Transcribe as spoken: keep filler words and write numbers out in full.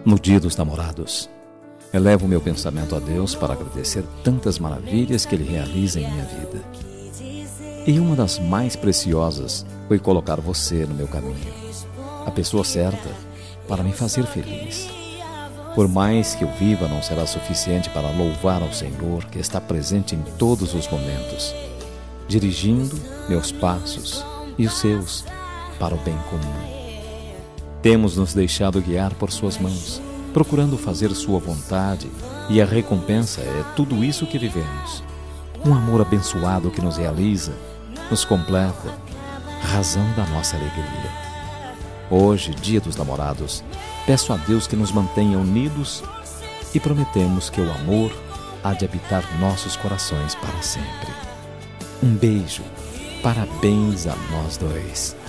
No Dia dos Namorados, elevo meu pensamento a Deus para agradecer tantas maravilhas que Ele realiza em minha vida. E uma das mais preciosas foi colocar você no meu caminho, a pessoa certa para me fazer feliz. Por mais que eu viva, não será suficiente para louvar ao Senhor que está presente em todos os momentos, dirigindo meus passos e os seus para o bem comum. Temos nos deixado guiar por suas mãos, procurando fazer sua vontade, e a recompensa é tudo isso que vivemos. Um amor abençoado que nos realiza, nos completa, razão da nossa alegria. Hoje, Dia dos Namorados, peço a Deus que nos mantenha unidos e prometemos que o amor há de habitar nossos corações para sempre. Um beijo, parabéns a nós dois.